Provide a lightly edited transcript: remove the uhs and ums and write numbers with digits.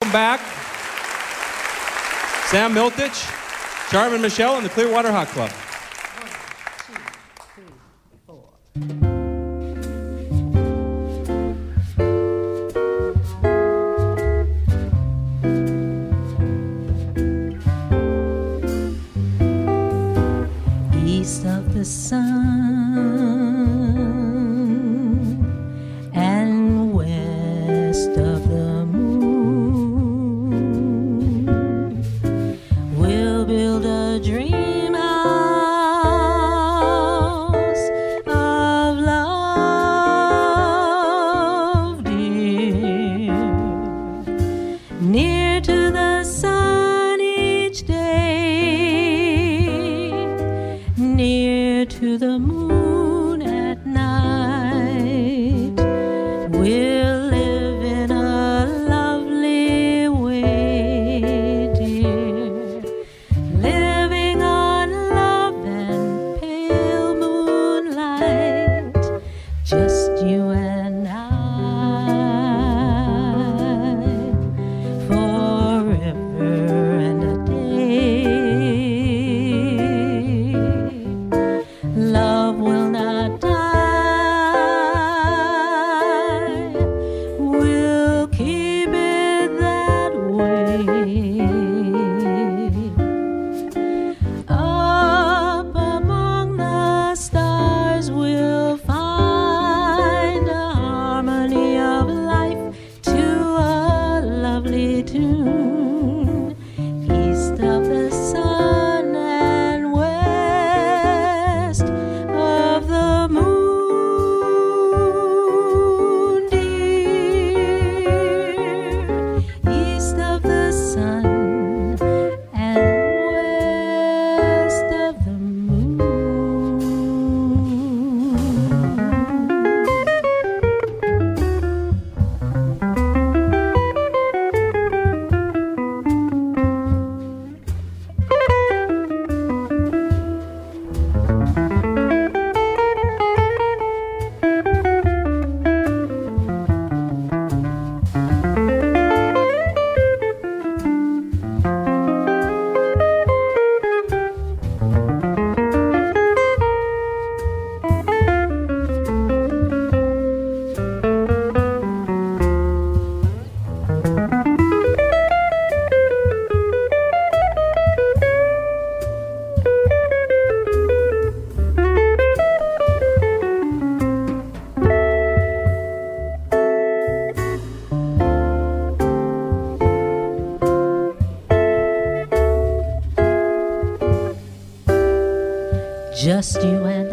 welcome back Sam Miltich, Charmin Michelle, and the Clearwater Hot Club. 1, 2, 3, 4. East of the sun and west of the moon, we'll build a dream house of love, dear, near to the sun each day, near to the moon at night. We'll live in a lovely way, dear, living on love and pale moonlight, just you and I, forever and a day. Love will not die, we'll keep it that way. Up among the stars we'll find a harmony of life to a lovely tune. East of the sun and west of the moon, dear. East of the sun and west of the moon. Just you and